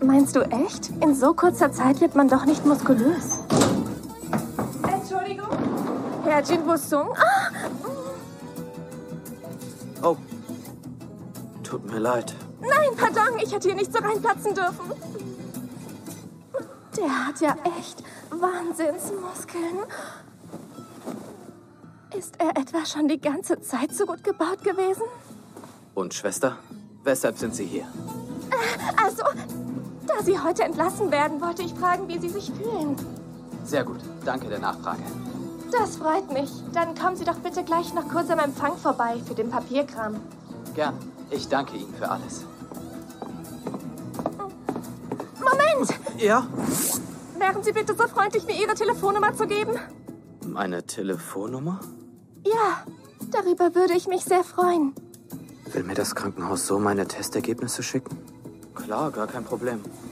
Meinst du echt? In so kurzer Zeit wird man doch nicht muskulös. Entschuldigung? Herr Jinwoo-sung? Oh. Tut mir leid. Nein, pardon, ich hätte hier nicht so reinplatzen dürfen. Der hat ja echt Wahnsinnsmuskeln. Ist er etwa schon die ganze Zeit so gut gebaut gewesen? Und Schwester? Weshalb sind Sie hier? Also, da Sie heute entlassen werden, wollte ich fragen, wie Sie sich fühlen. Sehr gut. Danke der Nachfrage. Das freut mich. Dann kommen Sie doch bitte gleich noch kurz am Empfang vorbei für den Papierkram. Gern. Ich danke Ihnen für alles. Moment! Ja? Wären Sie bitte so freundlich, mir Ihre Telefonnummer zu geben? Meine Telefonnummer? Ja, darüber würde ich mich sehr freuen. Will mir das Krankenhaus so meine Testergebnisse schicken? Klar, gar kein Problem.